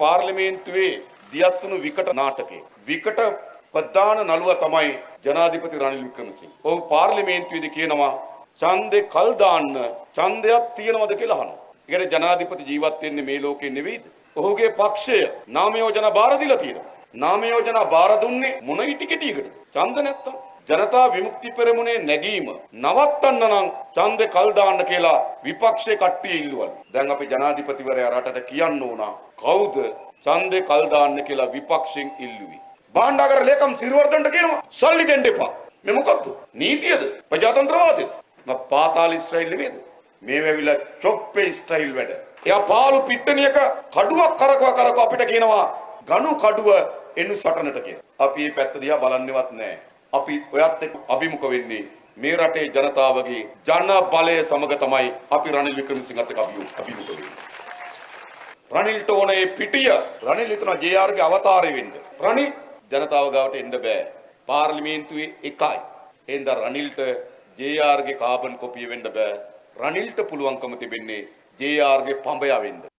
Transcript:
පාර්ලිමේන්තුවේ දියත්තුණු විකට නාටකය. විකට ප්‍රධාන නළුව තමයි ජනාධිපති රනිල් වික්‍රමසිංහ. ඔහු පාර්ලිමේන්තුවේදී කියනවා ඡන්දේ කල් දාන්න ඡන්දයක් තියනවද කියලා අහනවා. ඒකට ජනාධිපති ජීවත් වෙන්නේ මේ ලෝකේ නෙවෙයිද? ඔහුගේ පක්ෂය නාම යෝජනා බාර දීලා තියෙනවා. නාම යෝජනා බාර දුන්නේ මොන ඉටිකටියකට? ඡන්ද නැත්තම්. ජනතා විමුක්ති පෙරමුණේ නැගීම නවත්තන්න නම් ඡන්දේ කල් දාන්න කියලා විපක්ෂයේ කට්ටිය ඉල්ලුවලු. දැන් අපි ජනාධිපතිවරයා රටට කියන්න ඕන කවුද ඡන්දේ කල් දාන්න කියලා විපක්ෂයෙන් ඉල්ලුවේ? භාණ්ඩාගාර ලේකම් සිරිවර්ධනට කියනවා සල්ලි දෙන්න එපා. මේ මොකද්ද? නීතියද? ප්‍රජාතන්ත්‍රවාදයද? පාතාල ස්ටයිල් නෙමෙයිද? මේ වෙවිලා චොප්පේ ස්ටයිල් වැඩ. එයා පාළු පිට්ටනියක කඩුවක් කරකව අපිට කියනවා ගණු කඩුව එනු සටනට කියලා. අපි මේ පැත්ත දිහා බලන්නේවත් නැහැ. අපි ඔයත් එක්ක අභිමුඛ වෙන්නේ මේ රටේ ජනතාවගේ ජන බලය සමග තමයි අපි රනිල් වික්‍රමසිංහත් එක්ක අභිමුඛ වෙන්නේ. රනිල්ට ඕනේ පිටිය. රනිල් හිතන ජේ.ආර්.ගේ අවතාරය වෙන්න. රනිල් ජනතාව ගාවට එන්න බෑ. පාර්ලිමේන්තුවේ එකයි. එහෙනම් රනිල්ට ජේ.ආර්.ගේ කාබන් කොපිය වෙන්න බෑ. රනිල්ට පුළුවන්කම තිබෙන්නේ ජේ.ආර්.ගේ පඹය වෙන්න.